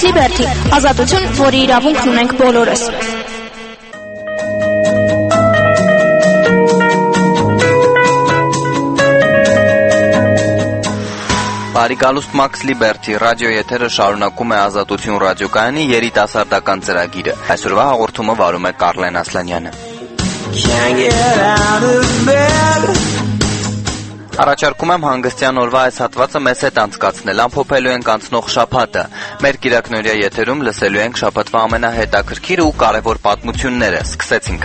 Max Liberty, ազատություն, որի իրավունքն ունենք բոլորս։ Բարիկալուստ Max Liberty ռադիո եթերը շարունակում է Ազատություն ռադիոկայանի երիտասարդական ծրագիրը։ Այսօրվա հաղորդումը վարում է Կարլեն Ասլանյանը։ Առաջարկում եմ հանգստյան օրվա այս հատվածը մեզ հետ անցկացնել, ամփոփելու ենք անցնող շաբաթը։ Մեր կիրակնօրյա եթերում լսելու ենք շաբաթվա ամենահետաքրքիր ու կարևոր պատմությունները։ Սկսեցինք։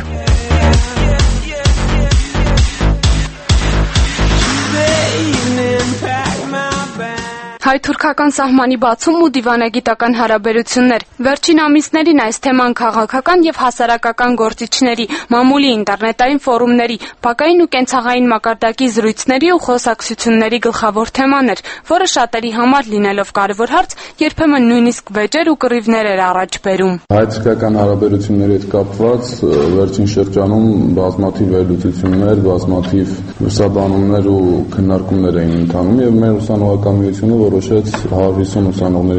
Հայ-թուրքական սահմանի բացում ու դիվանագիտական հարաբերություններ։ Վերջին ամիսներին այս թեման քաղաքական եւ հասարակական գործիչների, մամուլի ինտերնետային ֆորումների, բակային ու կենցաղային մակարդակի զրույցների ու խոսակցությունների գլխավոր թեման էր, որը շատերի համար լինելով կարևոր հարց, երբեմն նույնիսկ վեճեր ու կռիվներ էր առաջ բերում։ Հայ-թուրքական հարաբերությունների հետ կապված վերջին շրջանում բազմաթիվ վերլուծություններ, բազմաթիվ լուսաբանումներ ու քննարկումներ էին ընթանում եւ մեր ուսանողական միությունը որոշեց 150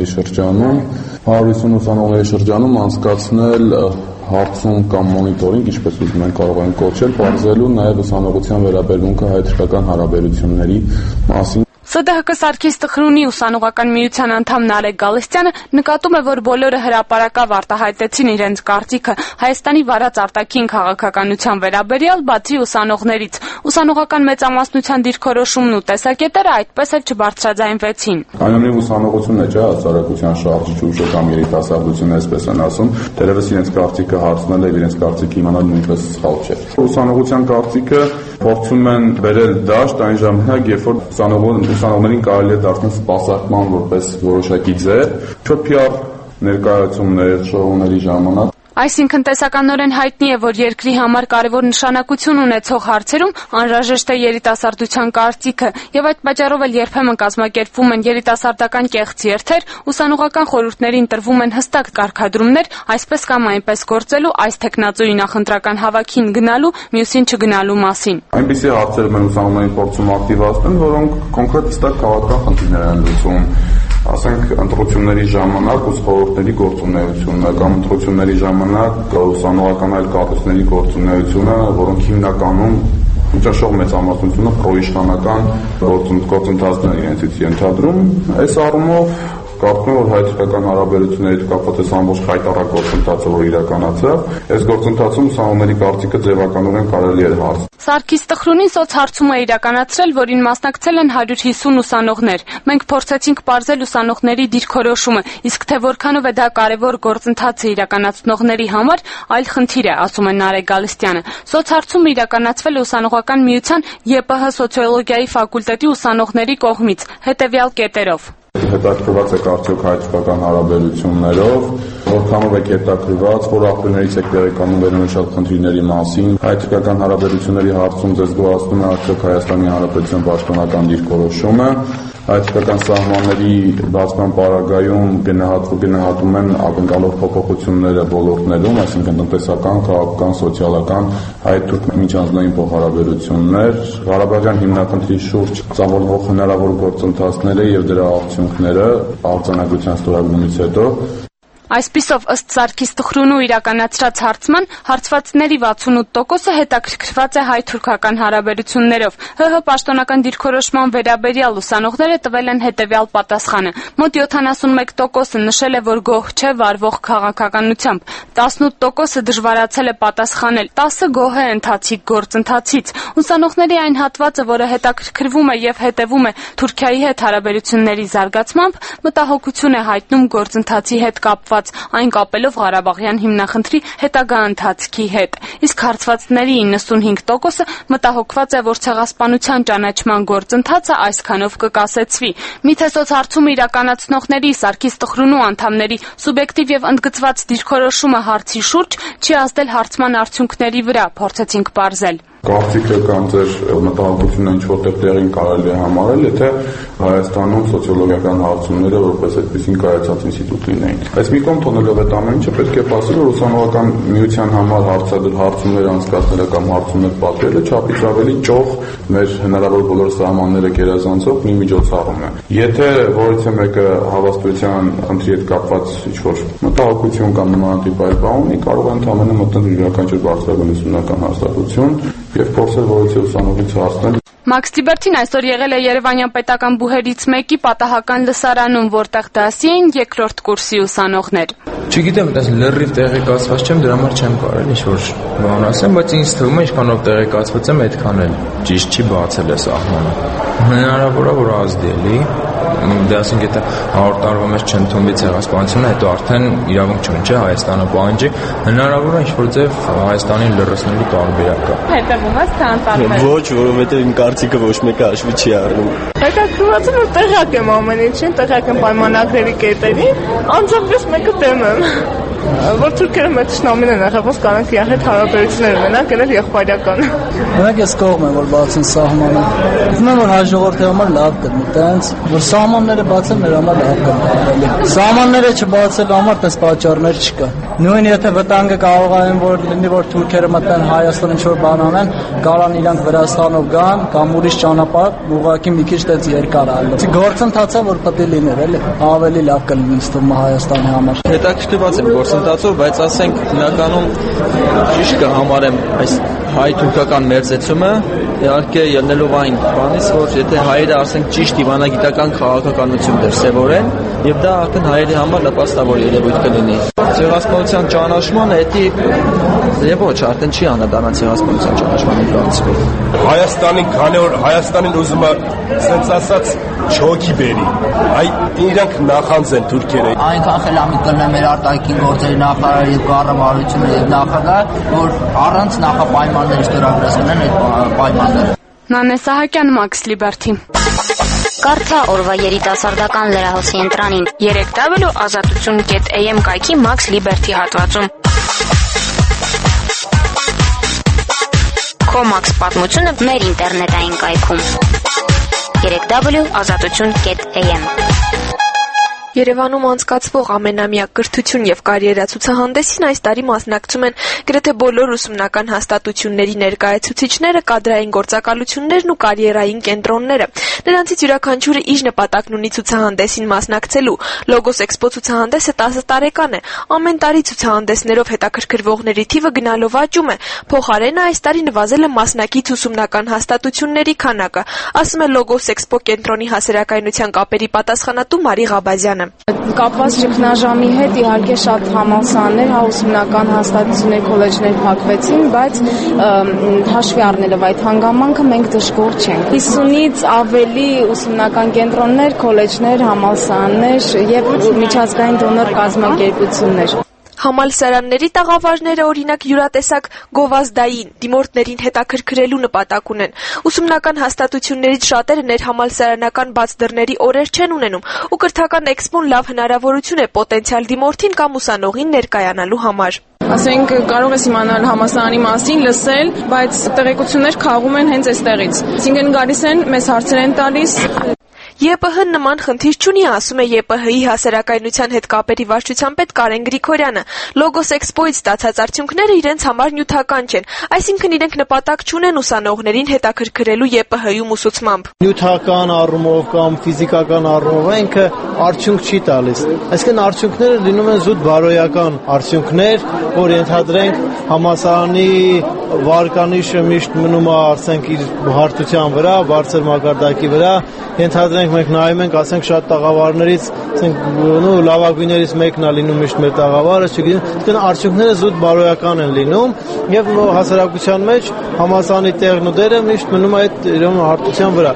ուսանողների շրջանում անցկացնել հարցում կամ մոնիտորինգ, ինչպես ուզում են կարող են կոչել, բարձրելու նաև ուսանողության վերաբերմունքը հայ-թուրքական հարաբերությունների մասին։ ՍԴՀԿ Սարգիս Տխրունի ուսանողական միության անդամ Նարեկ Գալստյանը նկատում է, որ բոլորը հրապարակավ արտահայտեցին իրենց կարծիքը Հայաստանի վարած արտաքին քաղաքականության վերաբերյալ, բացի ուսանողներից։ Ուսանողական մեծամասնության դիրքորոշումն ու տեսակետերը այդպես էլ չբարձրաձայնվեցին։ Այնուամենայնիվ ուսանողությունն է, հասարակության շարժիչ ուժը կամ երիտասարդությունը, այսպես են ասում, դեռևս իրենց կարծիքը հարցնել եւ իրենց կարծիքը իմանալ նույնպես սխալ չէ։ Ուսանողության կարծիքը փորձում են բերել դաշտ այն ժամանակ, երբ որ ուսանողներին կարելի է դարձնել սպասարկման որպես որոշակի ձև, PR ներկայացումներ, շոուների ժամանակ։ Այսինքն տեսականորեն հայտնի է, որ երկրի համար կարևոր նշանակություն ունեցող հարցերում անհրաժեշտ է երիտասարդության կարծիքը, եւ այդ պատճառով էլ երբեմն կազմակերպվում են երիտասարդական կեղծ երթեր, ուսանողական խորհուրդներին տրվում են հստակ կարգադրումներ, այսպես կամ այնպես գործելու, այս տեխնացուի նախընտրական հավաքին գնալու, մյուսին չգնալու մասին։ Այնպիսի հարցեր են ուսանողներին փորձում ակտիվացնել, որոնք կոնկրետ հստակ քաղաքական խնդիրներ են լուծում։ Ասենք ընտրությունների ժամանակ ուսխորհուրդների գործունեությունը կամ ընտրությունների ժամանակ ուսանողական այլ կառույցների գործունեությունը, որոնք հիմնականում միջաշող մեծամասնությունը պրոիշխանական գործընթացներ իրենցից ենթադրում, այս առումով կարծում եմ, որ հայ-թուրքական հարաբերությունների հետ կապված այս ամբողջ խայտառակ գործընթացը, որ իրականացավ, այս գործընթացում ուսանողների կարծիքը ձևականորեն կարելի էր հարց։ Սարգիս Տխրունին սոցհարցում է իրականացրել, որին մասնակցել են 150 ուսանողներ։ Մենք փորձեցինք պարզել ուսանողների դիրքորոշումը, իսկ թե որքանով է դա կարևոր գործընթաց է իրականացնողների համար, այլ խնդիր է, ասում է Նարեկ Գալստյանը։ Սոցհարցումը իրականացվել է ուսանողական միության ԵՊՀ սոցիոլոգիայի ֆակուլտետի ուսանողների կողմից, հետևյալ կետերով։ Հետաքրքրված եք արդյոք հայ-թուրքական հարաբերություններով, որքանով եք հետաքրքրված, որ աղբյուրներից եք տեղեկանում վերոնշյալ խնդիրների մասին, հայ-թուրքական հարաբերությունների հարցում ձեզ գոհացնում է արդյոք Հայաստանի Հանրապետության պաշտոնական դիրքորոշումը, հայ-թուրքական սահմանների բացման պարագայում գնահատում են ակնկալող փոփոխությունները ոլորտներում, այսինքն տնտեսական, քաղաքական, սոցիալական, հայ-թուրք միջանձնային փոխհարաբերություններ, Ղարաբաղյան հիմնախնդրի շուրջ ծավալվող հնարավոր գործընթացները եւ դրա արդյունքները արձանագրության ստորագրումից հետո։ Այսպիսով, ըստ Սարգիս Տխրունու իրականացրած հարցման, հարցվածների 68%-ը հետաքրքրված է հայ-թուրքական հարաբերություններով։ ՀՀ պաշտոնական դիրքորոշման վերաբերյալ ուսանողները տվել են հետևյալ պատասխանը։ Մոտ 71%-ը նշել է, որ գոհ չէ վարվող քաղաքականությամբ, 18%-ը դժվարացել է պատասխանել, 10-ը գոհ է ընթացիկ գործընթացից։ Ուսանողների այն հատվածը, որը հետաքրքրվում է եւ հետեւում է Թուրքիայի հետ հարաբերությունների զարգացմամբ, մտահոգություն է հայտնում գործընթացի հետ կապված, այն կապելով Ղարաբաղյան հիմնախնդրի հետագա ընթացքի հետ։ Իսկ հարցվածների 95%-ը մտահոգված է, որ ցեղասպանության ճանաչման գործընթացը այսքանով կկասեցվի։ Միթե սոցհարցումը իրականացնողների Սարգիս Տխրունու անդամների սուբյեկտիվ եւ ընդգծված դիրքորոշումը հարցի շուրջ չի ազդել հարցման արդյունքների վրա, փորձեցինք պարզել։ կարծիքը կամ ձեր մտահոգությունը ինչ որտեղ տեղին կարելի է համարել, եթե Հայաստանում սոցիոլոգիական հարցումները որպես այդպեսին կայացած ինստիտուտ լինեին։ Այս մի կողմ թողնելով այդ ամեն ինչը պետք է ասել, որ ուսանողական միության համար հարցումներ անցկացնելը կամ հարցումներ պատրելը չափից ավելի ճոխ մեր հնարավոր բոլոր սահմանները գերազանցող մի միջոցառում է։ Եթե որևէ մեկը հավաստության խնդրի հետ կապված ինչ-որ մտահոգություն կամ նմանատիպ այլ բան ունի, կարող է ընդհանրապես մտնել յուրաքանչյուր բարձրագույն ուսումնական հաստատություն եւ փորձել որևէ ուսանողից հարցնել։ Մաքս Լիբերթին այսօր եղել է Երևանյան պետական բուհերից մեկի պատահական լսարանում, որտեղ դասի էին երկրորդ կուրսի ուսանողներ։ Չգիտեմ, դες լրիվ տեղեկացված չեմ, դրա համար չեմ կարել ինչ-որ բան ասեմ, բայց ինձ թվում է ինչքանով տեղեկացված եմ, այդքան էլ ճիշտ չի բացել է սահմանը։ Հնարավոր է, որ ազդի էլի, դե ասենք եթե 100 տարվա մեջ չընդունվի ցեղասպանությունը, հետո արդեն իրավունք չունի, չէ, Հայաստանը պահանջի, հնարավոր է ինչ-որ ձև Հայաստանին լրացնելու տարբերակ կա։ Հետևում ես թե անտարբեր։ Ոչ, որովհետև իմ կարծիքը ոչ մեկը հաշվի չի առնում։ Հետաքրքրված եմ, որ տեղյակ եմ ամեն ինչին, տեղյակ եմ պայմանագրերի կետերին, անձամբ մեկը դեմ եմ, որ թուրքերը մեծ շնամին են եղել, ոնց կանանք իր հետ հարաբերություններ ունենան, կնել եղբայրական։ Մենք ես կողմ եմ, որ բացեն սահմանը։ Ուզում եմ, որ հայ ժողովրդի համար լավ կլինի, տենց, որ սահմանները բացեն, մեր համար լավ կլինի։ Սահմանները չբացելու համար տես պատճառներ չկա։ Նույն եթե վտանգը կարող են որ լինի, որ թուրքերը մտնեն Հայաստան ինչ-որ բան անեն, կարան իրանք Վրաստանով գան կամ ուրիշ ճանապարհ, ուղղակի մի քիչ տենց երկար այլ։ Գործընթացը որ պետք է լիներ, էլի, ավելի լավ կլինի ստում Հայաստանի համար։ Հետաքրքրված եմ գործընթացով, բայց ասենք հիմնականում ճիշտ կհամարեմ այս հայ-թուրքական մերձեցումը, իհարկե ելնելով այն բանից, որ եթե հայերը ասենք ճիշտ դիվանագիտական քաղաքականություն դրսևորեն, եւ դա արդեն հայերի համար նպաստավոր երևույթ կլինի։ Ցեղասպանության ճանաչմանը եւ ոչ, արդեն չի անդրադառնա ցեղասպանության ճանաչմանը գրանցվել։ Հայաստանին քանի որ Հայաստանին ուզում է sense ասած չոքի բերի։ Այ իրանք նախանձ են թուրքերը։ Այնքան խելամիտ կլինի մեր արտաքին գործերի նախարար եւ կառավարությունը եւ նախագահ, որ առանց նախապայմանների ստորագրեցնեն այդ պայմանները։ Նանե Սահակյան, Մաքս Լիբերթի։ Կարդա օրվա երիտասարդական լրահոսի ընտրանին 3W azatutun.am կայքի Մաքս Լիբերթի հատվածում։ քո Մաքս պատմությունը մեր ինտերնետային կայքում 3W azatutun.am Երևանում անցկացվող ամենամյա կրթություն եւ կարիերա ցուցահանդեսին այս տարի մասնակցում են գրեթե բոլոր ուսումնական հաստատությունների ներկայացուցիչները, կադրային գործակալություններն ու կարիերային կենտրոնները։ Նրանցից յուրաքանչյուրը իր նպատակն ունի ցուցահանդեսին մասնակցելու։ Logos Expo ցուցահանդեսը 10 տարեկան է։ Ամեն տարի ցուցահանդեսներով հետաքրքրվողների թիվը գնալով աճում է։ Փոխարենը այս տարի նվազել է մասնակից ուսումնական հաստատությունների քանակը, ասում է Logos Expo կենտրոնի հասարակայնության կապերի պատասխանատու Մարի Ղաբազյանը։ Կապված ճգնաժամի հետ իհարկե շատ համալսարաններ, ուսումնական հաստատություններ, քոլեջներ փակվեցին, բայց հաշվի առնելով այդ հանգամանքը մենք դժգոհ չենք։ 50-ից ավելի ուսումնական կենտրոններ, քոլեջներ, համալսարաններ եւ միջազգային դոնոր կազմակերպություններ։ Համալսարանների տաղավարները օրինակ յուրատեսակ գովազդային դիմորդներին հետաքրքրելու նպատակ ունեն։ Ուսումնական հաստատություններից շատերը ներհամալսարանական բաց դռների օրեր չեն ունենում, ու կրթական էքսպոն լավ հնարավորություն է պոտենցիալ դիմորդին կամ ուսանողին ներկայանալու համար։ Ասենք կարող ես իմանալ համալսարանի մասին, լսել, բայց տեղեկություններ քաղում են հենց այստեղից։ Այսինքն գալիս են, մեզ հարցեր են տալիս։ ԵՊՀ-ն նման խնդիր չունի, ասում է ԵՊՀ-ի հասարակայնության հետ կապերի վարչության պետ Կարեն Գրիգորյանը։ Logos Expo-ից ստացած արդյունքները իրենց համար նյութական չեն, այսինքն իրենք նպատակ չունեն ուսանողներին հետաքրքրելու ԵՊՀ-ում ուսուցմամբ։ Նյութական առումով կամ ֆիզիկական առումով ինքը արդյունք չի տալիս։ Այսինքն արդյունքները լինում են զուտ բարոյական արդյունքներ, որ ենթադրենք համալսարանի վարկանիշը միշտ մնում է ասենք իր հարթության վրա, բարձր մակարդակի վրա, ենթադրենք մենք նայում ենք, ասենք շատ տաղավարներից, ասենք լավագույններից մեկն է լինում միշտ մեր տաղավարը, չգիտեմ, այսինքն արդյունքները զուտ բարոյական են լինում եւ հասարակության մեջ համալսարանի տեղն ու դերը միշտ մնում է այդ իրոք հարթության վրա։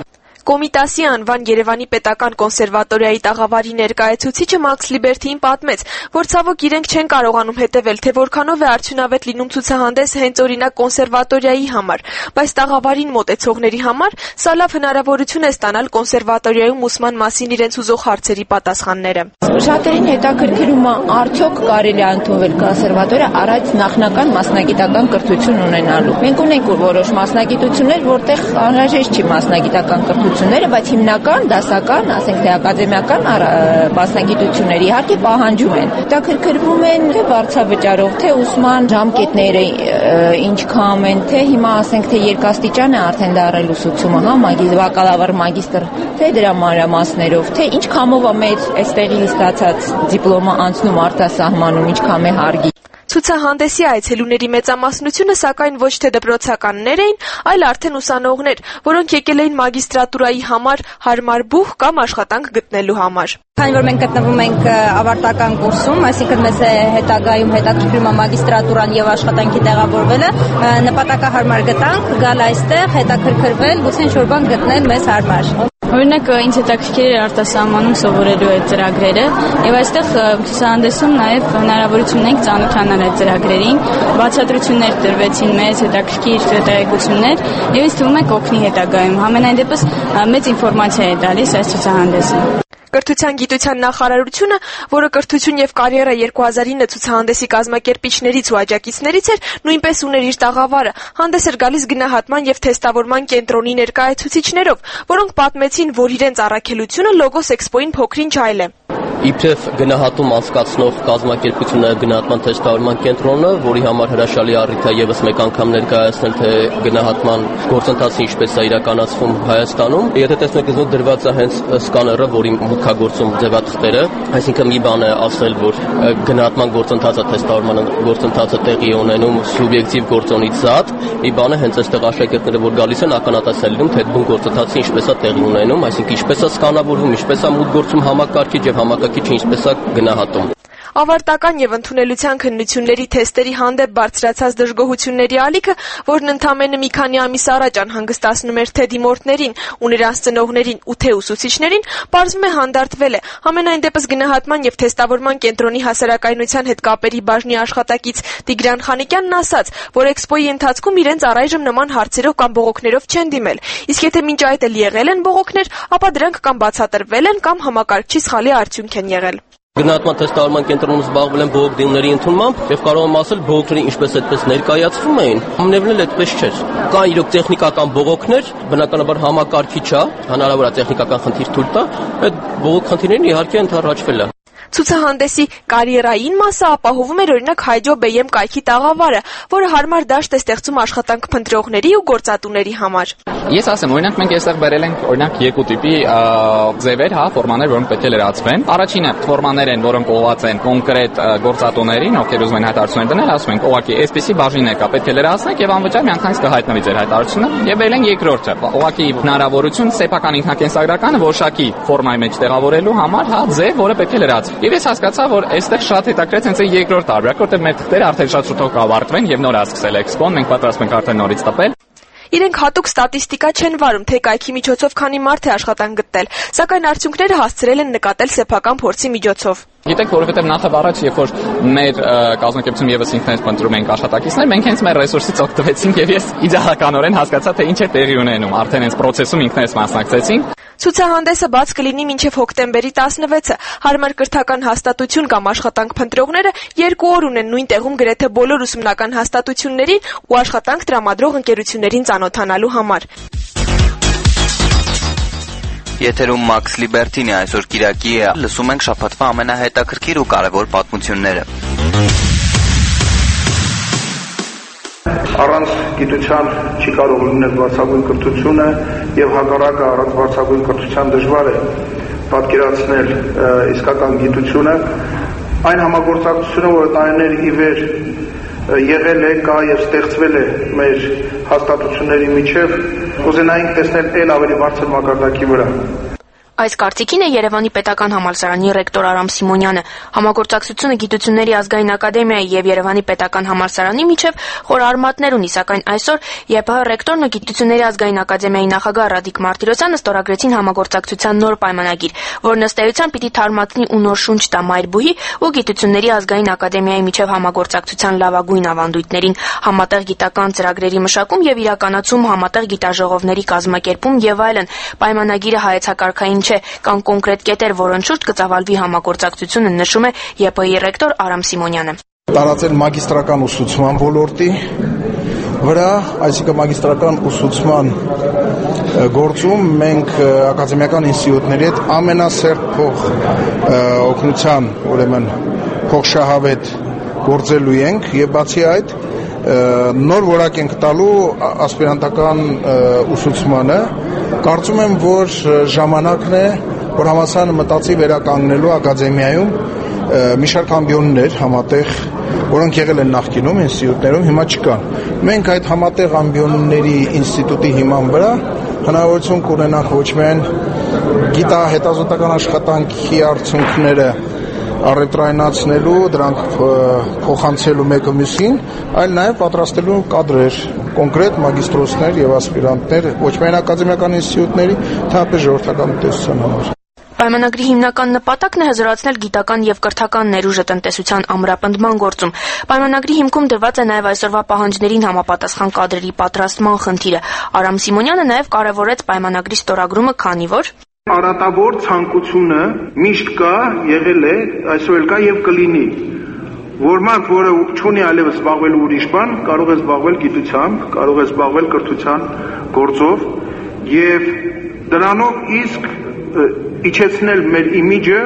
Կոմիտասի անվան Երևանի պետական կոնսերվատորիայի տաղավարի ներկայացուցիչը Մաքս Լիբերթիին պատմեց, որ ցավոք իրենք չեն կարողանում հետևել, թե որքանով է արդյունավետ լինում ցուցահանդես հենց օրինակ կոնսերվատորիայի համար, բայց տաղավարին մոտեցողների համար սա լավ հնարավորություն է ստանալ կոնսերվատորիայում ուսման մասին իրենց ուզող հարցերի պատասխանները։ Շատերին հետաքրքրում է արդյոք կարելի է ընդունվել կոնսերվատորիա առանց նախնական մասնագիտական կրթություն ունենալու։ Մենք ունենք որոշ մասնագիտություններ, որտեղ անհրաժեշտ չի մասնագիտական կրթությունները, բայց հիմնական դասական, ասենք թե ակադեմիական մասնագիտությունները իհարկե պահանջում են։ Հետաքրքրվում են թե վարձավճարով, թե ուսման ժամկետները ինչքան են, թե հիմա ասենք թե երկաստիճան է արդեն դարել ուսուցումը, հա, բակալավր, մագիստր, թե դրա մանրամասներով, թե ինչքանով է մեր այստեղի ստացած դիպլոմը անցնում արտասահմանում, ինչքան է հարգի։ Ցուցահանդեսի այցելուների մեծամասնությունը սակայն ոչ թե դպրոցականներ էին, այլ արդեն ուսանողներ, որոնք եկել էին մագիստրատուրայի համար հարմար բուհ կամ աշխատանք գտնելու համար։ Քանի որ մենք գտնվում ենք ավարտական կուրսում, այսինքն մեզ հետագայում հետաքրքրում է մագիստրատուրան եւ աշխատանքի տեղավորվելը, նպատակահարմար գտանք գալ այստեղ, հետաքրքրվել, գուցե ինչ-որ բան գտնել մեզ հարմար։ Օրինակ ինձ հետաքրքիր էր արտասահմանում սովորելու այդ ծրագրերը եւ այստեղ ցուցահանդեսում նաեւ հնարավորություն ունենք ծանոթանալ այդ ծրագրերին, բացատրություններ տրվեցին մեզ, հետաքրքիր տեղեկություններ եւ ինձ թվում է կօգնի հետագայում։ Համենայն դեպս մեծ ինֆորմացիա է տալիս այս ցուցահանդեսը։ Կրթության գիտության նախարարությունը, որը կրթություն եւ կարիերա 2009 ցուցահանդեսի կազմակերպիչներից ու աջակիցներից էր, նույնպես ուներ իր տաղավարը, հանդես էր գալիս գնահատման եւ թեստավորման կենտրոնի ներկայացուցիչներով, որոնք պատմեցին, որ իրենց առաքելությունը Logos Expo-ին փոքրինչ այլ է։ Իբրև գնահատում անցկացնող կազմակերպությունը գնահատման թեստավորման կենտրոնը, որի համար հրաշալի առիթ է եւս մեկ անգամ ներկայացնել, թե գնահատման գործընթացը ինչպես է իրականացվում Հայաստանում։ Եթե տեսնեք, այստեղ դրված է հենց սկաները, որի մուտքագործում ձևաթղթերը, այսինքն մի բան է ասել, որ գնահատման գործընթացը, թեստավորման գործընթացը տեղի է ունենում սուբյեկտիվ գործոնից զատ, մի բանը հենց այստեղ աշակերտները, որ գալիս են, ականատես են լինում, թե այդ գործընթացը ինչպես է տեղի ունենում, այսինքն ինչպես է սկանավորվում, ինչպես է մուտք գործում համակարգիչ եւ համակարգիչը ինչպես է գնահատում։ Ավարտական եւ ընդունելության քննությունների թեստերի հանդեպ բարձրացած դժգոհությունների ալիքը, որն ընդամենը մի քանի ամիս առաջ անհանգստացնում էր թե դիմորդներին ու նրանց ծնողներին ու թե ուսուցիչներին, պարզվում է հանդարտվել է։ Համենայն դեպս գնահատման եւ թեստավորման կենտրոնի հասարակայնության հետ կապերի բաժնի աշխատակից Տիգրան Խանիկյանն ասաց, որ էքսպոյի ընթացքում իրենց առայժմ նման հարցերով կամ բողոքներով չեն դիմել։ Իսկ եթե մինչ այդ էլ եղել են բողոքներ, ապա դրանք կամ բացատրվել են կամ համակարգչի սխալի արդյունք են եղել։ Գնահատման թեստավորման կենտրոնում զբաղվել են բողոք դիմների ընդունմամբ եւ կարող եմ ասել բողոքները ինչպես այդպես ներկայացվում էին, ամենևն էլ այդպես չէր։ Կան իրոք տեխնիկական բողոքներ, բնականաբար համակարգիչ է, հնարավոր է տեխնիկական խնդիր թույլ տա, այդ բողոք խնդիրներն իհարկե ընդառաջվել է։ Ցուցահանդեսի կարիերային մասը ապահովում էր օրինակ Հայջո BM կայքի տաղավարը, որը հարմար դաշտ է ստեղծում աշխատանք փնտրողների ու գործատուների համար։ Ես ասեմ, օրինակ մենք այստեղ բերել ենք օրինակ երկու տիպի ձևեր, հա, ֆորմաներ, որոնք պետք է լրացվեն։ Առաջինը ֆորմաներ են, որոնք ուղղված են կոնկրետ գործատուներին, ովքեր ուզում են հայտարարություններ դնել, ասում ենք, ուղղակի այսպեսի բաժին է կա, պետք է լրացնեք եւ անվճար միանգամից կհայտնվի ձեր հայտարարությունը։ Եվ բերել են երկրորդը, ուղղակի հնարավորություն սեփական ինքնակենսագրականը որոշակի ֆորմայի մեջ տեղավորելու համար, հա, ձև, որը պետք է լրացվի։ Եվ ես հասկացա, որ այստեղ շատ հետաքրքրեց հենց այն երկրորդ տարբերակը, որտեղ մեր թղթերը արդեն շատ շուտով կավարտվեն եւ նոր է սկսել էքսպոն, մենք պատրաստ ենք արդեն նորից տպել։ Իրենք հատուկ ստատիստիկա չեն վարում, թե կայքի միջոցով քանի մարդ է աշխատանք գտնել, սակայն արդյունքները հասցրել են նկատել սեփական փորձի միջոցով։ Գիտեք, որովհետև նախ առաջ, երբ որ մեր կազմակերպությունում եւս ինքներս փնտրում ենք աշխատակիցներ, մենք հենց մեր ռեսուրսից օգտվեցինք եւ ես իդեալականորեն հասկացա, թե ինչ է տեղի ունենում։ Արդեն հենց process-ում ինքներս մասնակցեցինք։ Ցուցահանդեսը բաց կլինի մինչև հոկտեմբերի 16-ը։ Հարմար կրթական հաստատություն կամ աշխատանք փնտրողները 2 օր ունեն նույն տեղում գրեթե բոլոր ուսումնական հաստատություններին ու աշխատանք տրամադրող ընկերություններին ծանոթանալու համար։ Եթերում Մաքս Լիբերթին է, այսօր Կիրակի է, լսում ենք շաբաթվա ամենահետաքրքիր ու կարևոր պատմությունները։ Առանց գիտության չի կարող լինել բարձրագույն կրթությունը եւ հակառակը առանց բարձրագույն կրթության դժվար է պատկերացնել իսկական գիտությունը։ Այն համագործակցությունը, որը տարիներ ի վեր եղել է, կա եւ ստեղծվել է մեր հաստատությունների միջև, կուզենայինք տեսնել ել ավելի բարձր մակարդակի վրա։ Այս կարծիքին է Երևանի պետական համալսարանի ռեկտոր Արամ Սիմոնյանը։ Համագործակցությունը Գիտությունների ազգային ակադեմիայի եւ Երևանի պետական համալսարանի միջև խորհարմատներ ունի, սակայն այսօր ԵՊՀ ռեկտորն ու Գիտությունների ազգային ակադեմիայի նախագահ Ռադիկ Մարտիրոսյանը ստորագրեցին համագործակցության նոր պայմանագիր, որն ըստ էության պիտի թարմացնի ու նոր շունչ տա Մայրբուհի ու Գիտությունների ազգային ակադեմիայի միջև համագործակցության լավագույն ավանդույթներին, համատեղ գիտական ծրագրերի մշակում եւ իրականացում, համատեղ գիտաժողովների կազմակերպում եւ այլն։ Պայմանագիրը հայեցակարգային չէ, կան կոնկրետ կետեր, որոնց շուրջ կծավալվի համագործակցությունը, նշում է ԵՊՀ-ի ռեկտոր Արամ Սիմոնյանը։ Տարածել մագիստրական ուսուցման ոլորտի վրա, այսինքն մագիստրական ուսուցման գործում մենք ակադեմիական ինստիտուտների հետ ամենասերտ փող օգնության, ուրեմն փոխշահավետ գործելու ենք եւ բացի այդ նոր որակ ենք տալու ասպիրանտական ուսուցմանը։ Կարծում եմ, որ ժամանակն է, որ համալսարանը մտածի վերականգնելու ակադեմիայում մի շարք ամբիոններ համատեղ, որոնք եղել են նախկինում ինստիտուտներում, հիմա չկան։ Մենք այդ համատեղ ամբիոնների ինստիտուտի հիման վրա հնարավորություն կունենանք ոչ միայն գիտահետազոտական աշխատանքի արդյունքները առևտրայնացնելու, դրանք փոխանցելու մեկը մյուսին, այլ նաև պատրաստելու կադրեր, կոնկրետ մագիստրոսներ եւ ասպիրանտներ ոչ միայն ակադեմիական ինստիտուտների, թափե ժողովրդական տնտեսության համար։ Պայմանագրի հիմնական նպատակն է հզորացնել գիտական եւ կրթական ներուժը տնտեսության ամրապնդման գործում։ Պայմանագրի հիմքում դրված է նաեւ այսօրվա պահանջներին համապատասխան կադրերի պատրաստման խնդիրը։ Արամ Սիմոնյանը նաեւ կարեւորեց պայմանագրի ստորագրումը, քանի որ Արատավոր ցանկությունը միշտ կա, եղել է, այսօր էլ կա եւ կլինի, որ մարդ, որը չունի այլևս զբաղվելու ուրիշ բան, կարող է զբաղվել գիտությամբ, կարող է զբաղվել կրթության գործով եւ դրանով իսկ իջեցնել մեր իմիջը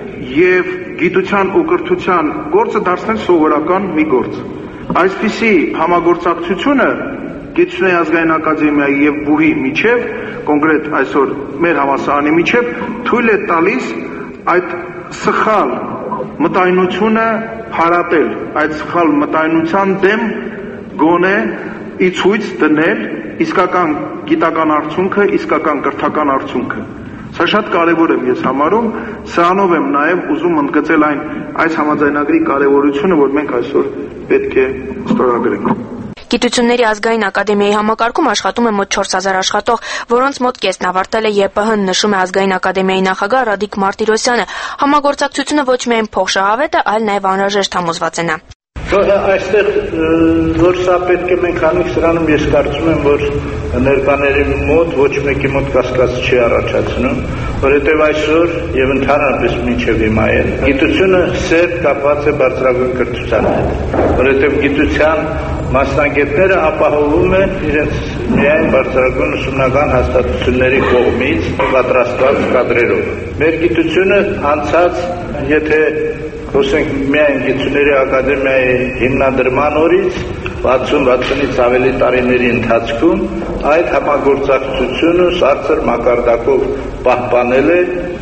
եւ գիտության ու կրթության գործը դարձնել սովորական մի գործ։ Այսպիսի համագործակցությունը Գիտությունների ազգային ակադեմիայի եւ ԲՈՒՀ-ի միջև, կոնկրետ այսօր մեր համալսարանի միջև, թույլ է տալիս այդ սխալ մտայնությունը հարատել, այդ սխալ մտայնության դեմ գոնե ի ցույց դնել իսկական գիտական արդյունքը, իսկական կրթական արդյունքը։ Սա շատ կարևոր է ես համարում, սրանով եմ նաև ուզում ընդգծել այս համաձայնագրի կարևորությունը, որ մենք այսօր պետք է ստորագրենք։ Գիտությունների ազգային ակադեմիայի համակարգում աշխատում է մոտ 4000 աշխատող, որոնց մոտ կեսն ավարտել է ԵՊՀ-ն, նշում է ազգային ակադեմիայի նախագահ Ռադիկ Մարտիրոսյանը։ Համագործակցությունը ոչ միայն փոխշահավետ է, այլ նաև անհրաժեշտ, համոզված է նա։ Այստեղ որ սա պետք է մենք անենք, սրանում ես կարծում եմ, որ ներկաների մոտ ոչ մեկի մոտ կասկած չի առաջացնում, որովհետև այսօր եւ ընդհանրապես մինչեւ հիմա գիտությունը սերտ կապված է բարձրագույն կրթության հետ, որովհետև գիտության մասնագետները ապահովում են իրենց միայն բարձրագույն ուսումնական հաստատությունների կողմից պատրաստված կադրերով։ Մեր գիտությունը անցած, եթե խոսենք միայն Գիտությունների ակադեմիայի հիմնադրման օրից 60-60-ից ավելի տարիների ընթացքում այդ համագործակցությունը բարձր մակարդակով պահպանել է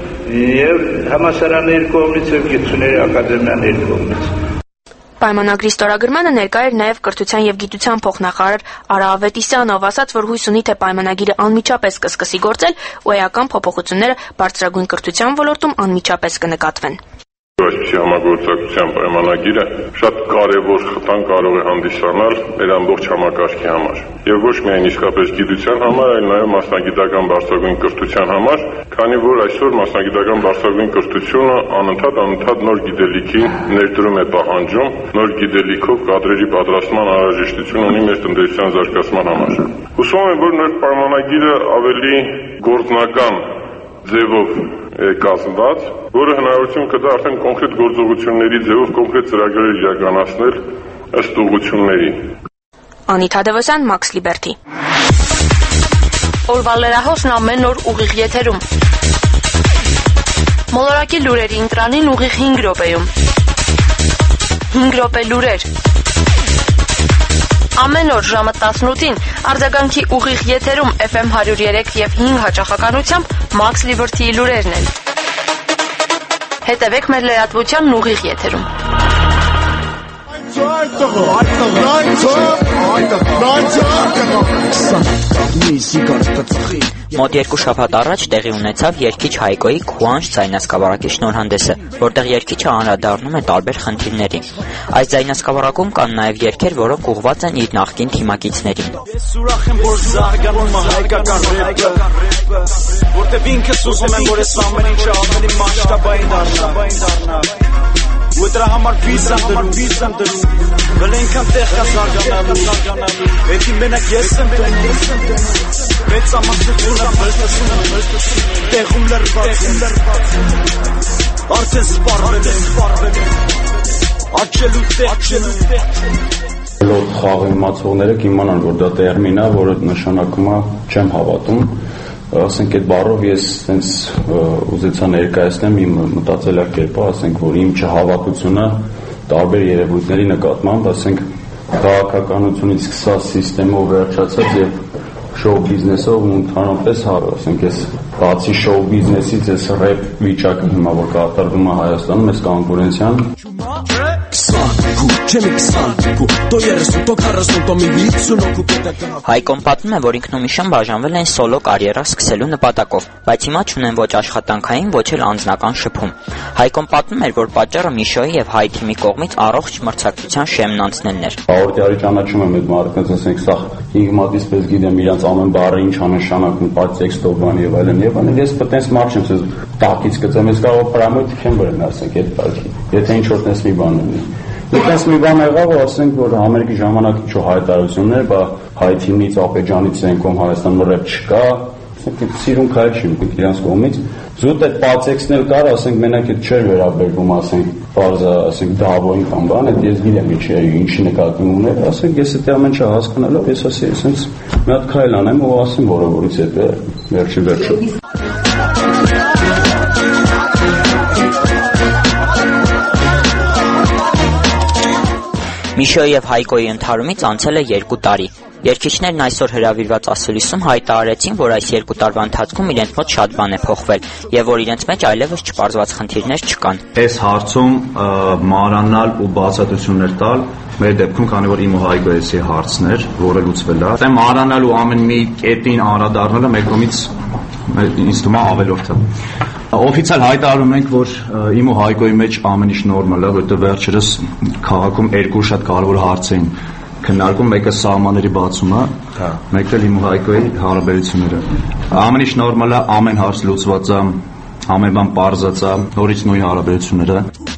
եւ համալսարանների կողմից եւ Գիտությունների ակադեմիաների կողմից։ Պայմանագրի ստորագրմանը ներկա էր նաև կրթության եւ գիտության փոխնախարար Արա Ավետիսյանը, ով ասաց, որ հույս ունի, թե պայմանագիրը անմիջապես կսկսի գործել ու էական փոփոխությունները բարձրագույն կրթության ոլորտում անմիջապես կնկատվեն։ Այսպիսի համագործակցության պայմանագիրը շատ կարևոր խթան կարող է հանդիսանալ մեր ամբողջ համակարգի համար եւ ոչ միայն իսկապես գիտության համար, այլ նաեւ մասնագիտական բարձրագույն կրթության համար, քանի որ այսօր մասնագիտական բարձրագույն կրթությունը անընդհատ նոր գիտելիքի ներդրում է պահանջում, նոր գիտելիքով կադրերի պատրաստման անհրաժեշտություն ունի մեր տնտեսության զարգացման համար։ Հուսում եմ, որ նոր պայմանագիրը ավելի գործնական ձևով կազմված, որը հնարավորություն կտա արդեն կոնկրետ գործողությունների ձևով կոնկրետ ծրագրեր իրականացնել ըստ ուղղությունների։ Անիթ Հադևոսյան, Մաքս Լիբերթի։ Օրվա լրահոսն ամեն օր ուղիղ եթերում։ Մոլորակի լուրերի ընտրանին ուղիղ 5 րոպեում։ 5 րոպե լուրեր։ Ամեն օր ժամը 18-ին արձագանքի ուղիղ եթերում FM 103 եւ 5 հաճախականությամբ Մաքս Լիբերթիի լուրերն են։ Հետևեք մեր լրատվությանն ուղիղ եթերում։ Մոտ 2 շաբաթ առաջ տեղի ունեցավ երգիչ Հայկոյի Քուանշ ձայնասկավառակի շնորհանդեսը, որտեղ երգիչը անդրադառնում է տարբեր խնդիրների։ Այս ձայնասկավառակում կան նաև երգեր, որոնք ուղղված են իր նախկին թիմակիցներին։ Որտեւ ինքս ուզում եմ, որ ես ամեն ինչը ավելի մասշտաբային դառնա։ Ու դրա համար վիզամ դրում։ Բլենքան տեղ կա զարգանալու։ Էդի մենակ ես եմ տենում։ Մեծ ամասությունը տեղում լրված։ Արդեն սպառվել է։ Աչելու տեղ։ Լոտ խաղի մացողները կիմանան, որ դա տերմին է, որը նշանակում է չեմ հավատում։ Ասենք այդ բառով ես sense ուզեցա ներկայացնեմ իմ մտածելակերպը, ասենք որ իմ չհավատությունը տարբեր երևույթների նկատմամբ, ասենք քաղաքականությունից սկսած համակարգով վերջացած եւ շոու բիզնեսով ու ընդհանրապես ասենք ես բացի շոու բիզնեսից ես ռեփ վիճակը հիմա որ կատարվում է Հայաստանում, այս կոնկուրենցիան Հայկոն պատմում է, որ ինքնումիշան բաժանվել են սոլո կարիերա սկսելու նպատակով, բայց հիմա չունեն ոչ աշխատանքային, ոչ էլ անձնական շփում։ Հայկոն պատմում էր, որ պատճառը Միշոյի եւ Հայ թիմի կողմից առողջ մրցակցության շեմն անցնելն էր։ Հաղորդյալի ճանաչում եմ այդ մարդկանց, ասենք սա 5 մատից պես գիտեմ իրանց ամեն բառը ինչ աննշանակում, բաց տեքստով բան եւ այլն։ Ես պետք է մարդ չեմ, ասես տակից գծեմ, ես կարող պրամոյթ քեմ բերեմ, ասենք այդ բաժի։ Եթե ինչ որ տես մի բան ունի։ Դες մի բան եղավ, որ ասենք որ Ամերիկի ժամանակ ինչ-որ հայտարարություններ, բա Հայ թիմից Աբեջանից են կողմ Հայաստանում ռեփ չկա, ասենք սիրուն քայլ չի իրանց կողմից։ Զուտ այդ բացեքսն էլ կար, ասենք մենակ այդ չէր վերաբերվում, ասենք բարձա, ասենք դավոյին կամ բան, այդ ես գիտեմ ինչի նկատի ուներ, ասենք ես այդ ամեն ինչը հասկանալով ես ասի, ասենց մի հատ քայլ անեմ ու ասեմ որից հետո վերջը։ Միշոյի եւ Հայկոյի ընդհարումից անցել է 2 տարի։ Երգիչներն այսօր հրավիրված ասուլիսում հայտարարեցին, որ այս 2 տարվա ընթացքում իրենց մոտ շատ բան է փոխվել եւ որ իրենց մեջ այլևս չպարզված խնդիրներ չկան։ Այս հարցում մանրանալ ու բացատրություններ տալ մեր դեպքում, քանի որ իմ ու Հայկոյի հարցն էր, որը լուծվել է, այստեղ մանրանալ ու ամեն մի կետին անդրադառնալը մեր կողմից ինձ թվում է ավելորդ է։ Օֆիցիալ հայտարարում ենք, որ իմ ու Հայկոյի մեջ ամեն ինչ նորմալ է, որտեղ վերջերս քաղաքում 2 շատ կարևոր հարց էին քննարկում, մեկը սահմանների բացումը, մեկը իմ ու Հայկոյի հարաբերությունները։ Ամեն ինչ նորմալ է, ամեն հարց լուծված է, ամեն բան պարզած է, նորից նույն հարաբերությունները։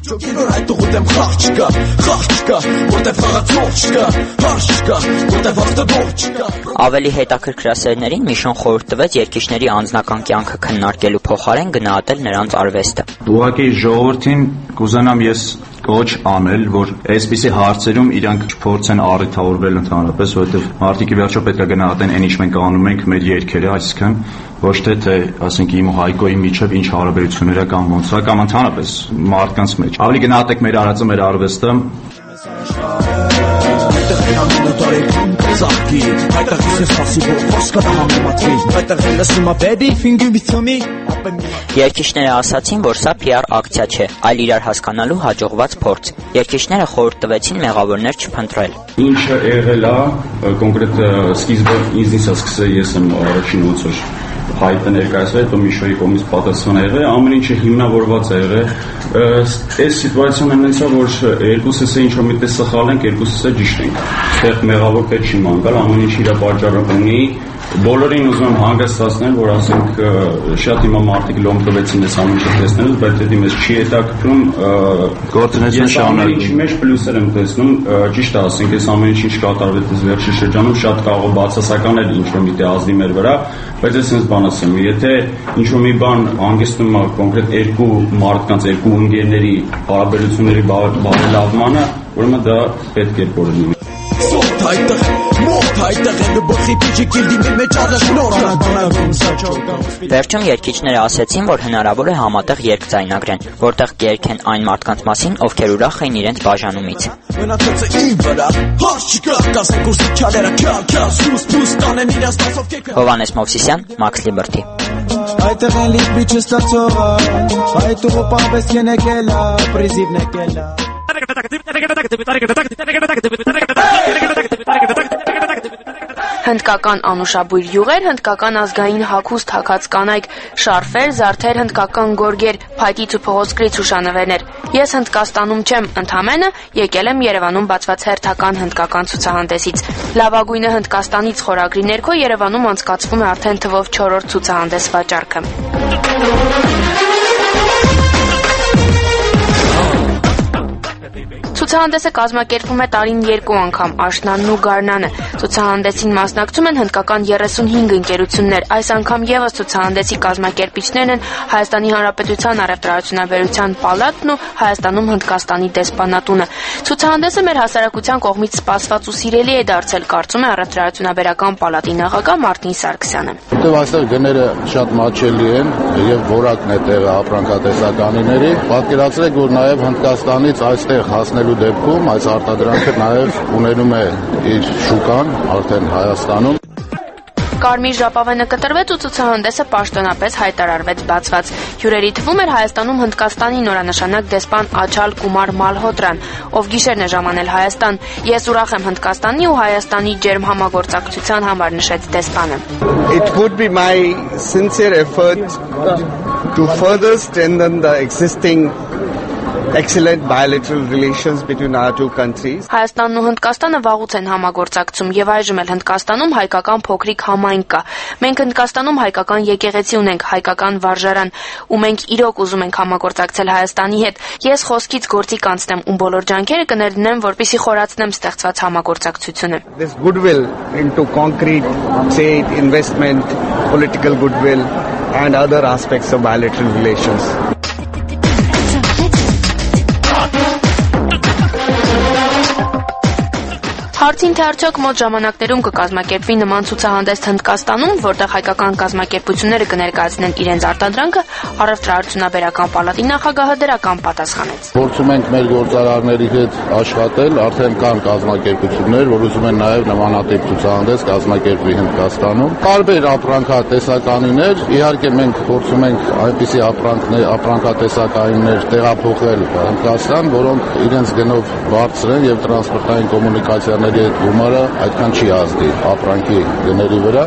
Ավելի հետաքրքրասերներին Միշոն խորհուրդ տվեց երգիչների անձնական կյանքը քննարկելու փոխարեն գնահատել նրանց արվեստը։ Ուղղակի ժողովրդին կուզենամ ես կոչ անել, որ այսպիսի հարցերում իրանք չփորձեն առիթավորվել ընդհանրապես, որովհետև մարդիկ ի վերջո պետք է գնահատեն այն ինչ մենք անում ենք մեր երգերը, այսինքն ոչ թե ասենք իմ ու Հայկոյի միջև ինչ հարաբերություններ կան ոնց է կամ ընդհանրապես մարդկանց մեջ։ Ավելի գնահատեք մեր արածը, մեր արվեստը։ Երգիչները ասացին, որ սա PR ակցիա չէ, այլ իրար հասկանալու հաջողված փորձ։ Երգիչները խորհուրդ տվեցին մեղավորներ չփնտրել։ Ինչը եղել է, կոնկրետ սկիզբը ինձնից է սկսել, ես եմ առաջին ոնց որ հայտը ներկայացվել, հետո Միշոյի կողմից պատասխան եղել, ամեն ինչը հիմնավորված է եղել։ Այս սիտուացիան այնպես է, որ երկուսս է ինչ-որ միտեղ սխալ ենք, երկուսս է ճիշտ ենք։ Այստեղ մեղավոր պետք չի մանկալ, ամեն ինչ իր պատճառը ունի։ Բոլորին ուզում եմ հանգստացնել, որ ասենք շատ հիմա մարդիկ լոմ տվեցին այս ամեն ինչը տեսնելուց, բայց դա մեզ չի հետաքրքրում, գործունեությունը շարունակում։ Ինչի մեջ պլյուսեր եմ տեսնում, ճիշտ է, ասենք այս ամեն ինչ կատարվեց այս վերջի շրջանում, շատ կարող բացասական էր ինչ-որ միտեղ ազդի մեր վրա, բայց ես sense բան ասեմ, եթե ինչ-որ մի բան հանգստում է կոնկրետ 2 մարդկանց, 2 ընկերների հարաբերությունների բարելավմանը, ուրեմն դա պետք է կորնի։ Վերջում երգիչները ասեցին, որ հնարավոր է համատեղ երգ ձայնագրեն, որտեղ կերգեն այն մարդկանց մասին, ովքեր ուրախ էին իրենց բաժանումից։ Հովանես Մովսիսյան, Max Liberty։ Այդտեղ են լիպիչը ստացողը, այդ ուղը պահվես են եկել, պրիզիվն եկել։ Հնդկական անուշաբույր յուղեր, հնդկական ազգային հագուստ հագած կանայք, շարֆեր, զարդեր, հնդկական գորգեր, փայտից ու փողոցկրից հուշանվերներ։ Ես Հնդկաստանում չեմ, ընդամենը եկել եմ Երևանում բացված հերթական հնդկական ցուցահանդեսից։ Լավագույնը Հնդկաստանից խորագրի ներքո Երևանում անցկացվում է արդեն թվով 4-րդ ցուցահանդես վաճառքը։ Ցուցահանդեսը կազմակերպվում է տարին 2 անգամ, աշնանն ու գարնանը։ Ցուցահանդեսին մասնակցում են հնդկական 35 ընկերություններ։ Այս անգամ եւս ցուցահանդեսի կազմակերպիչներն են Հայաստանի Հանրապետության առևտրարդյունաբերության պալատն ու Հայաստանում Հնդկաստանի դեսպանատունը։ Ցուցահանդեսը մեր հասարակության կողմից սպասված ու սիրելի է դարձել, կարծում է առևտրարդյունաբերական պալատի նախագահ Մարտին Սարգսյանը։ Որտեղ այստեղ գները շատ մատչելի են եւ որակն է տեղը ապրանքատեսականիների։ Պատկերացրեք, որ նաեւ Հնդկաստանից այստեղ հասնելու դեպքում այս արտադրանքը նաև ունենում է իր շուկան արդեն Հայաստանում։ Կարմիր ժապավենը կտրվեց ու ցուցահանդեսը պաշտոնապես հայտարարվեց բացված։ Հյուրերի թվում էր Հայաստանում Հնդկաստանի նորանշանակ դեսպան Աչալ Կումար Մալհոտրան, ով գիշերն է ժամանել Հայաստան։ Ես ուրախ եմ Հնդկաստանի ու Հայաստանի ջերմ համագործակցության համար, նշեց դեսպանը։ It would be my sincere effort to further strengthen the existing excellent bilateral relations between our two countries. Հայաստանն ու Հնդկաստանը վաղուց են համագործակցում եւ այժմ էլ Հնդկաստանում հայկական փոքրիկ համայնք կա։ Մենք Հնդկաստանում հայկական եկեղեցի ունենք, հայկական վարժարան, ու մենք իրոք ուզում ենք համագործակցել Հայաստանի հետ։ Ես խոսքից գործի կանցնեմ ու բոլոր ջանքերը կներդնեմ, որպեսզի խորացնեմ ստեղծված համագործակցությունը։ This goodwill into concrete trade, investment, political goodwill and other aspects of bilateral relations. Հարցին թե արդյոք մոտ ժամանակներում կկազմակերպվի նման ցուցահանդես Հնդկաստանում, որտեղ հայկական կազմակերպությունները կներկայացնեն իրենց արտադրանքը, առևտրարդյունաբերական պալատի նախագահը դրական պատասխանեց։ Փորձում ենք մեր գործարարների հետ աշխատել, արդեն կան կազմակերպություններ, որ ուզում են նաև նմանատիպ ցուցահանդես կազմակերպվի Հնդկաստանում։ Տարբեր ապրանքատեսականիներ, իհարկե մենք փորձում ենք այնպիսի ապրանքատեսականիներ տեղափոխել Հնդկաստան, որոնք իրենց գնով բարձր են եւ տրանսպորտային կոմունիկացիաների այդ գումարը այդքան չի ազդի ապրանքի գների վրա։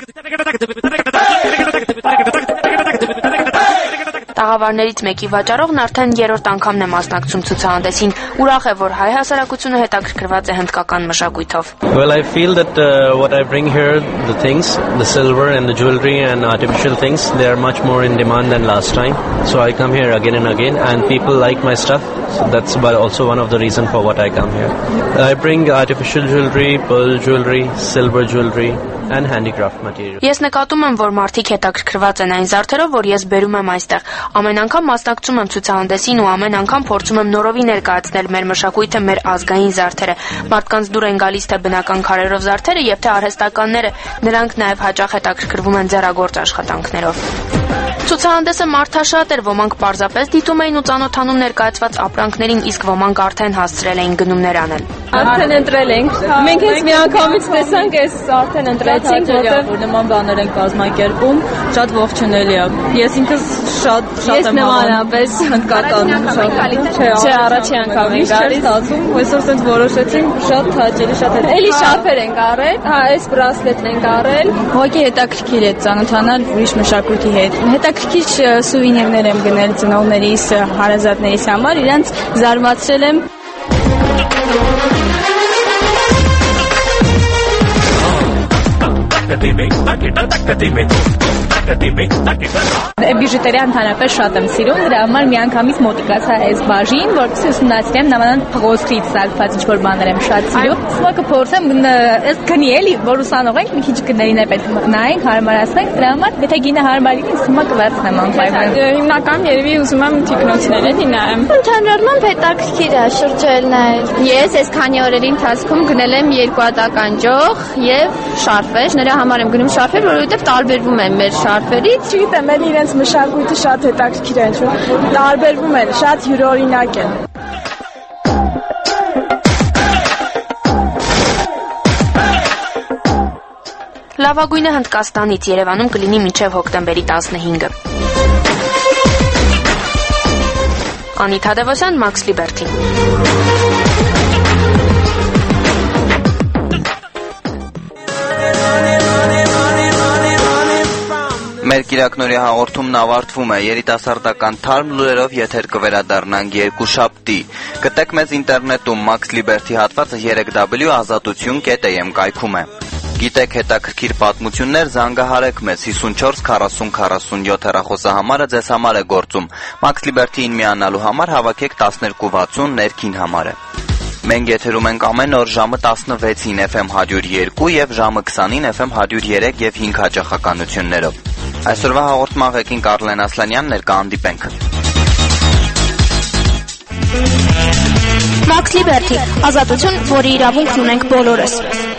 Տաղավարներից մեկի վաճառողն արդեն 3-րդ անգամն է մասնակցում ցուցահանդեսին։ Ուրախ է, որ հայ հասարակությունը հետաքրքրված է հնդկական մշակույթով։ Well, I feel that what I bring here, the things, the silver and the jewelry and artificial things, they are much more in demand than last time. So I come here again and again, and people like my stuff. So that's also one of the reasons for what I come here. I bring artificial jewelry, pearl jewelry, silver jewelry and handicraft material. Ես նկատում եմ, որ մարդիկ հետաքրքրված են այն զարդերով, որ ես բերում եմ այստեղ։ Ամեն անգամ մասնակցում եմ ցուցահանդեսին ու ամեն անգամ փորձում եմ նորովի ներկայացնել մեր մշակույթը, մեր ազգային զարդերը։ Մարդկանց դուր են գալիս թե բնական քարերով զարդերը եւ թե արհեստականները, նրանք նաեւ հաճախ հետաքրքրվում են ձեռագործ աշխատանքներով։ Ցուցահանդեսը մարդաշատ էր, ոմանք պարզապես դիտում էին ու ծանոթանում ներկայացված ապրանքներին, իսկ ոմանք արդեն հասցրել էին գնումներ անել։ Արդեն ընտրել ենք։ Մենք հենց միանգամից տեսանք, այս արդեն ընտրեցինք, որտեղ նման բաներ են կազմակերպում, շատ ողջունելի է։ Ես ինքս շատ եմ նմանապես հնդկական մշակույթ չէ, առաջի անգամ եմ գալիս, այսօր ցենց որոշեցինք, շատ հաճելի, շատ է։ Էլի շարֆեր ենք առել, հա, այս բրասլետն ենք առել։ Ուղղակի հետաքրքիր է ծանոթանալ ուրիշ մշակույթի հետ։ Հետաքրքիր սուվենիրներ եմ գնել ծնողներիս, հարազատներիս համար, իրենց զարմացրել եմ։ Բիժուտերիա ընդհանրապես շատ եմ սիրում, դրա համար միանգամից մոտիկացա այս բաժին, որպեսզի ուսումնասիրեմ նամանան փղոսկրից սարքված ինչ-որ բաներ եմ շատ սիրում։ Սա կփորձեմ այս գնի էլի, որ ուսանող ենք, մի քիչ գներին է պետք նայենք, հարմարացնենք, դրա համար եթե գինը հարմար է, ինձ հիմա կվերցնեմ անպայման։ Հիմնական երևի ուզում եմ թիկնոցներ էլի նայեմ։ Ընդհանրապես հետաքրքիր է շրջել նայել։ Ես այս քանի օրերի ընթացքում գնել եմ 2 հատ ականջող եւ շարֆեր, նրա համար եմ գնում շարֆեր, որովհետեւ տարբերվում են մեր շարֆերից։ Չգիտեմ, էլի իրենց մշակույթը շատ հետաքրքիր է, ինչ-որ տարբերվում են, շատ յուրօրինակ են։ Լավագույնը Հնդկաստանից Երևանում կլինի մինչև հոկտեմբերի 15-ը։ Անիթա Դևոսյան, Մաքս Լիբերթի։ Մեր կիրակնորի հաղորդումն ավարտվում է, երիտասարդական թարմ լուրերով եթեր կվերադառնանք երկուշաբթի։ Գտեք մեզ ինտերնետում Max Liberty հատվածը 3w.azatutun.am կայքում է։ Գիտեք հետաքրքիր պատմություններ, զանգահարեք մեզ 54 40 47 հեռախոսահամարը ձեզ համար է գործում։ Max Liberty-ին միանալու համար հավաքեք 1260 ներքին համարը։ Մենք եթերում ենք ամեն օր ժամը 16-ին FM 102 եւ ժամը 20-ին FM 103 եւ 5 հաճախականություններով։ Այսօրվա հաղորդման ղեկին Կարլեն Ասլանյանն էր, կհանդիպենք։ Max Liberty, ազատություն, որի իրավունքն ունենք բոլորս։